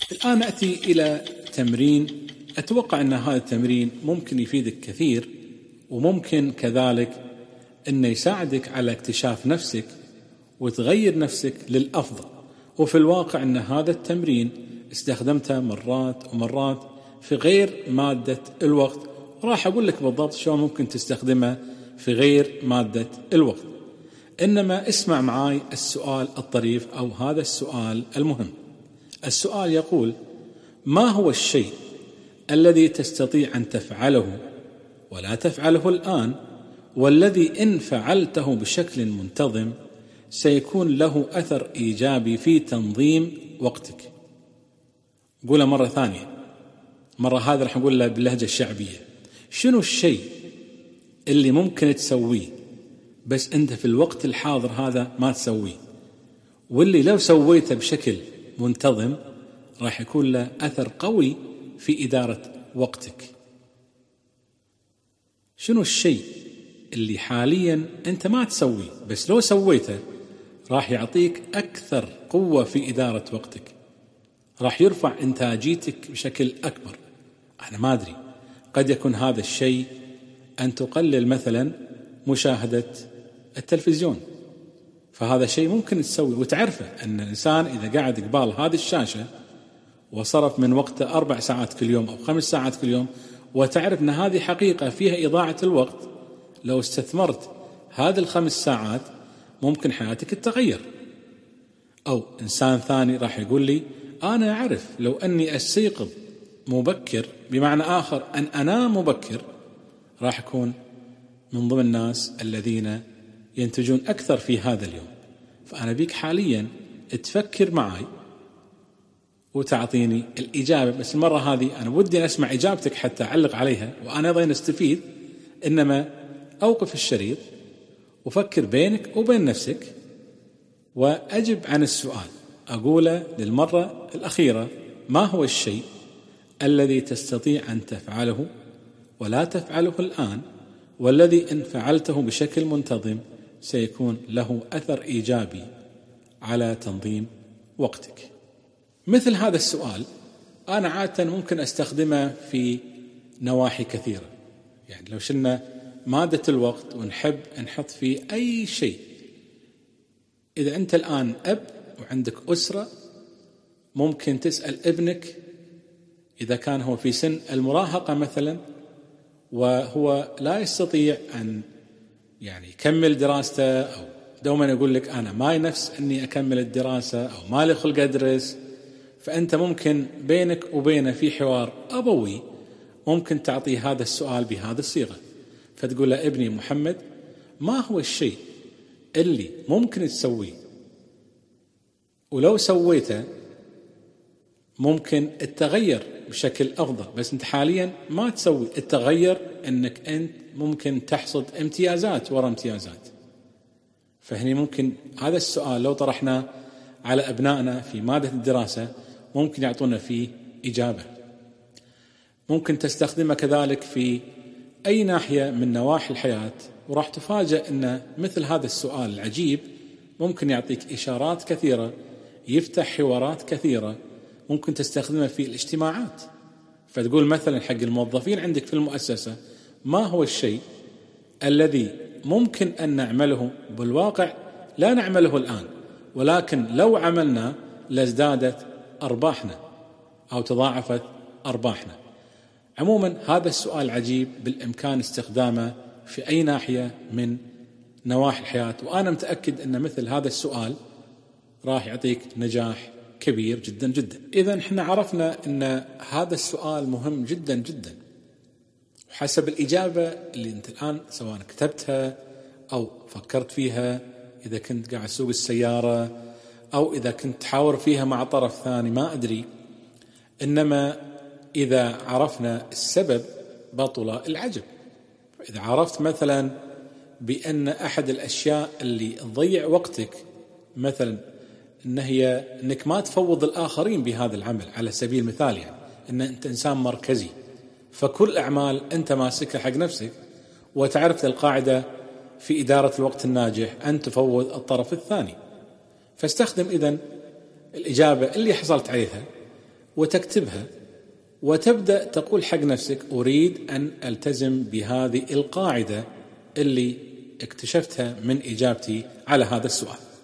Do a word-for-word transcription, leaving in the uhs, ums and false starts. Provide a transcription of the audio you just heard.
الآن نأتي إلى تمرين أتوقع أن هذا التمرين ممكن يفيدك كثير، وممكن كذلك أنه يساعدك على اكتشاف نفسك وتغير نفسك للأفضل. وفي الواقع أن هذا التمرين استخدمته مرات ومرات في غير مادة الوقت، وراح أقول لك بالضبط شو ممكن تستخدمه في غير مادة الوقت. إنما اسمع معاي السؤال الطريف أو هذا السؤال المهم. السؤال يقول: ما هو الشيء الذي تستطيع أن تفعله ولا تفعله الآن، والذي إن فعلته بشكل منتظم سيكون له أثر إيجابي في تنظيم وقتك؟ قولها مرة ثانية، مرة هذا رح نقولها باللهجة الشعبية. شنو الشيء اللي ممكن تسويه بس أنت في الوقت الحاضر هذا ما تسويه، واللي لو سويته بشكل منتظم راح يكون له أثر قوي في إدارة وقتك؟ شنو الشيء اللي حاليا أنت ما تسويه بس لو سويته راح يعطيك أكثر قوة في إدارة وقتك، راح يرفع إنتاجيتك بشكل أكبر؟ أنا ما أدري، قد يكون هذا الشيء أن تقلل مثلا مشاهدة التلفزيون، فهذا شيء ممكن تسوي وتعرفه أن الإنسان إذا قاعد قبال هذه الشاشة وصرف من وقته أربع ساعات كل يوم أو خمس ساعات كل يوم، وتعرف أن هذه حقيقة فيها إضاعة الوقت، لو استثمرت هذه الخمس ساعات ممكن حياتك تتغير. أو إنسان ثاني راح يقول لي: أنا أعرف لو أني أستيقظ مبكر، بمعنى آخر أن أنام مبكر، راح أكون من ضمن الناس الذين ينتجون أكثر في هذا اليوم. فأنا بيك حاليا تفكر معي وتعطيني الإجابة، بس المرة هذه أنا ودي أسمع إجابتك حتى أعلق عليها وأنا أيضا أستفيد. إنما أوقف الشريط وفكر بينك وبين نفسك وأجب عن السؤال. أقوله للمرة الأخيرة: ما هو الشيء الذي تستطيع أن تفعله ولا تفعله الآن، والذي إن فعلته بشكل منتظم سيكون له أثر إيجابي على تنظيم وقتك؟ مثل هذا السؤال أنا عادة ممكن أستخدمه في نواحي كثيرة. يعني لو شلنا مادة الوقت ونحب نحط فيه أي شيء، إذا أنت الآن أب وعندك أسرة، ممكن تسأل ابنك إذا كان هو في سن المراهقة مثلا وهو لا يستطيع أن يعني يكمل دراسته، أو دوما يقول لك أنا ما نفس أني أكمل الدراسة أو ما لي خلق أدرس، فأنت ممكن بينك وبينه في حوار أبوي ممكن تعطيه هذا السؤال بهذه الصيغة، فتقول له: ابني محمد، ما هو الشيء اللي ممكن تسويه ولو سويته ممكن التغير بشكل أفضل، بس أنت حاليا ما تسوي التغير، أنك أنت ممكن تحصد امتيازات وراء امتيازات. فهني ممكن هذا السؤال لو طرحناه على أبنائنا في مادة الدراسة ممكن يعطونا فيه إجابة. ممكن تستخدمه كذلك في أي ناحية من نواحي الحياة، وراح تفاجأ أن مثل هذا السؤال العجيب ممكن يعطيك إشارات كثيرة، يفتح حوارات كثيرة ممكن تستخدمها في الاجتماعات. فتقول مثلا حق الموظفين عندك في المؤسسة: ما هو الشيء الذي ممكن أن نعمله بالواقع لا نعمله الآن، ولكن لو عملنا لازدادت أرباحنا أو تضاعفت أرباحنا؟ عموما هذا السؤال عجيب، بالإمكان استخدامه في أي ناحية من نواحي الحياة، وأنا متأكد أن مثل هذا السؤال راح يعطيك نجاح كبير جدا جدا. إذن احنا عرفنا أن هذا السؤال مهم جدا جدا، وحسب الإجابة اللي أنت الآن سواء كتبتها أو فكرت فيها، إذا كنت قاعد تسوق السيارة أو إذا كنت تحاور فيها مع طرف ثاني، ما أدري. إنما إذا عرفنا السبب بطل العجب. إذا عرفت مثلا بأن أحد الأشياء اللي تضيع وقتك مثلا إن هي إنك ما تفوض الآخرين بهذا العمل، على سبيل المثال يعني إن أنت إنسان مركزي، فكل أعمال أنت ماسكها حق نفسك، وتعرف القاعدة في إدارة الوقت الناجح أن تفوض الطرف الثاني. فاستخدم إذن الإجابة اللي حصلت عليها وتكتبها وتبدأ تقول حق نفسك أريد أن ألتزم بهذه القاعدة اللي اكتشفتها من إجابتي على هذا السؤال.